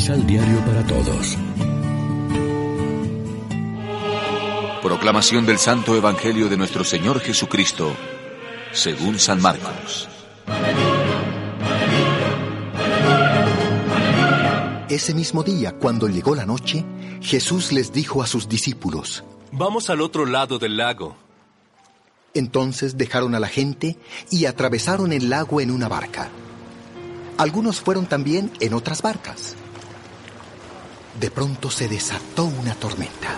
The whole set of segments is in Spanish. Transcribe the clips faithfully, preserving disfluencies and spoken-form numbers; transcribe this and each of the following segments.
Misal Diario para Todos. Proclamación del Santo Evangelio de nuestro Señor Jesucristo, según San Marcos. Ese mismo día, cuando llegó la noche, Jesús les dijo a sus discípulos: Vamos al otro lado del lago. Entonces dejaron a la gente y atravesaron el lago en una barca. Algunos fueron también en otras barcas. De pronto se desató una tormenta.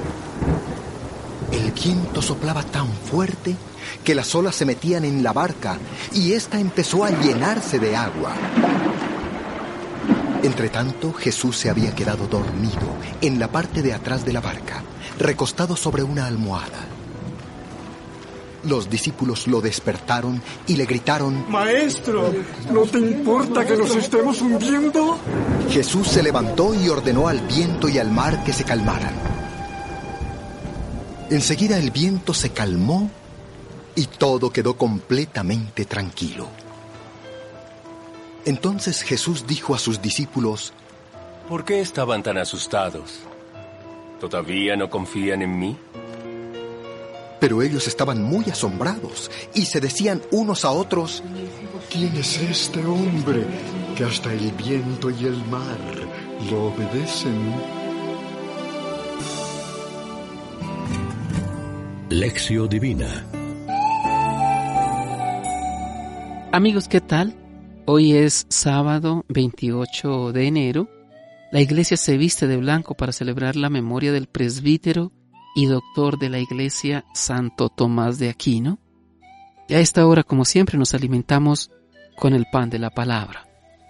El viento soplaba tan fuerte que las olas se metían en la barca y ésta empezó a llenarse de agua. Entretanto, Jesús se había quedado dormido en la parte de atrás de la barca, recostado sobre una almohada. Los discípulos lo despertaron y le gritaron: ¡Maestro! ¿No te importa que nos estemos hundiendo? Jesús se levantó y ordenó al viento y al mar que se calmaran. Enseguida el viento se calmó y todo quedó completamente tranquilo. Entonces Jesús dijo a sus discípulos: ¿Por qué estaban tan asustados? ¿Todavía no confían en mí? Pero ellos estaban muy asombrados y se decían unos a otros: ¿Quién es este hombre que hasta el viento y el mar lo obedecen? Lección Divina. Amigos, ¿qué tal? Hoy es sábado veintiocho de enero. La iglesia se viste de blanco para celebrar la memoria del presbítero y doctor de la Iglesia, Santo Tomás de Aquino. Y a esta hora, como siempre, nos alimentamos con el pan de la palabra.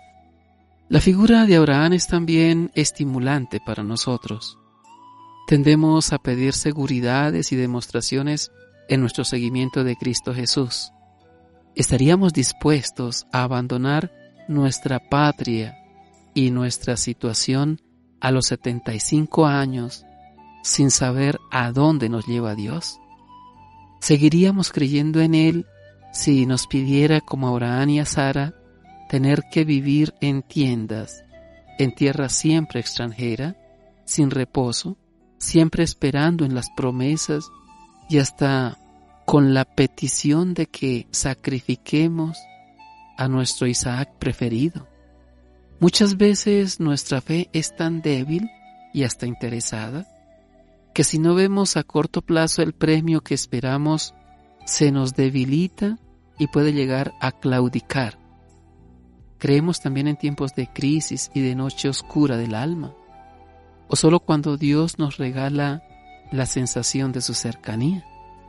La figura de Abraham es también estimulante para nosotros. Tendemos a pedir seguridades y demostraciones en nuestro seguimiento de Cristo Jesús. ¿Estaríamos dispuestos a abandonar nuestra patria y nuestra situación a los setenta y cinco años sin saber a dónde nos lleva Dios? ¿Seguiríamos creyendo en Él si nos pidiera, como a Abraham y a Sara, tener que vivir en tiendas, en tierra siempre extranjera, sin reposo, siempre esperando en las promesas y hasta con la petición de que sacrifiquemos a nuestro Isaac preferido? Muchas veces nuestra fe es tan débil y hasta interesada que si no vemos a corto plazo el premio que esperamos, se nos debilita y puede llegar a claudicar. Creemos también en tiempos de crisis y de noche oscura del alma, o solo cuando Dios nos regala la sensación de su cercanía.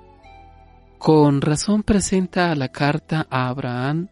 Con razón presenta la carta a Abraham,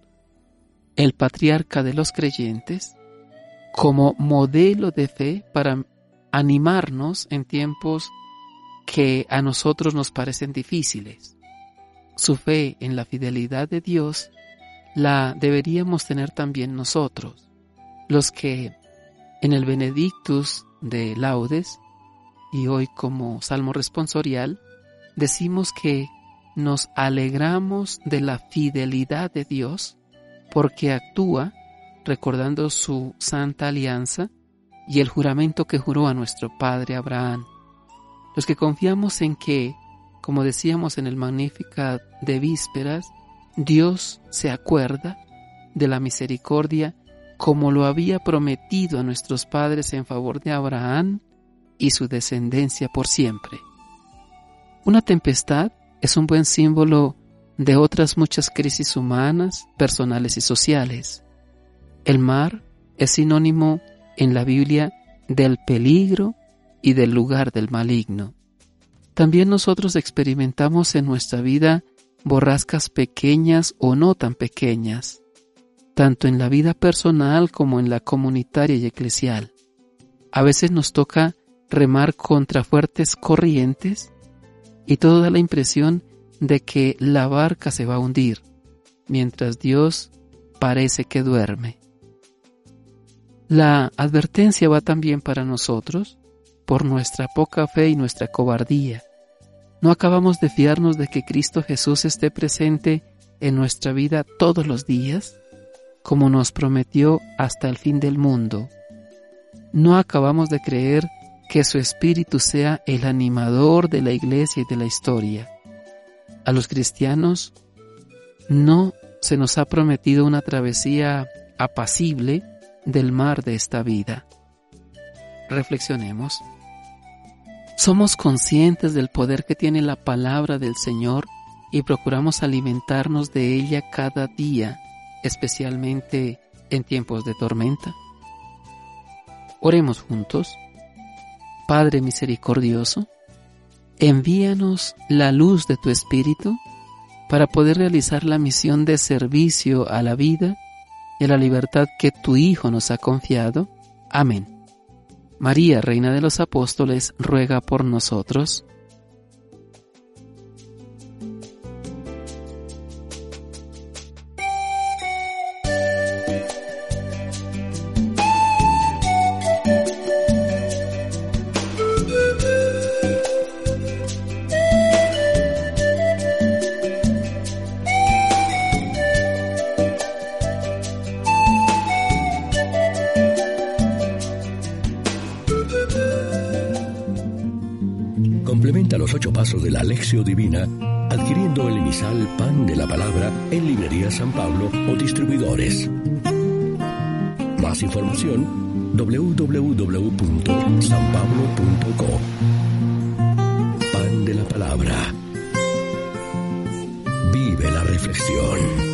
el patriarca de los creyentes, como modelo de fe para animarnos en tiempos que a nosotros nos parecen difíciles. Su fe en la fidelidad de Dios la deberíamos tener también nosotros, los que en el Benedictus de Laudes y hoy como salmo responsorial decimos que nos alegramos de la fidelidad de Dios porque actúa recordando su santa alianza y el juramento que juró a nuestro padre Abraham. Los que confiamos en que, como decíamos en el Magnificat de vísperas, Dios se acuerda de la misericordia como lo había prometido a nuestros padres en favor de Abraham y su descendencia por siempre. Una tempestad es un buen símbolo de otras muchas crisis humanas, personales y sociales. El mar es sinónimo en la Biblia del peligro y del lugar del maligno. También nosotros experimentamos en nuestra vida borrascas pequeñas o no tan pequeñas, tanto en la vida personal como en la comunitaria y eclesial. A veces nos toca remar contra fuertes corrientes y todo da la impresión de que la barca se va a hundir, mientras Dios parece que duerme. La advertencia va también para nosotros por nuestra poca fe y nuestra cobardía. No acabamos de fiarnos de que Cristo Jesús esté presente en nuestra vida todos los días, como nos prometió hasta el fin del mundo, no acabamos de creer que su Espíritu sea el animador de la Iglesia y de la historia. A los cristianos no se nos ha prometido una travesía apacible del mar de esta vida. Reflexionemos. ¿Somos conscientes del poder que tiene la palabra del Señor y procuramos alimentarnos de ella cada día, especialmente en tiempos de tormenta? Oremos juntos. Padre misericordioso, envíanos la luz de tu Espíritu para poder realizar la misión de servicio a la vida y a la libertad que tu Hijo nos ha confiado. Amén. María, Reina de los Apóstoles, ruega por nosotros. Complementa los ocho pasos de la Lectio Divina adquiriendo el emisal Pan de la Palabra en Librería San Pablo o distribuidores. Más información doble u doble u doble u punto san pablo punto co. Pan de la Palabra. Vive la reflexión.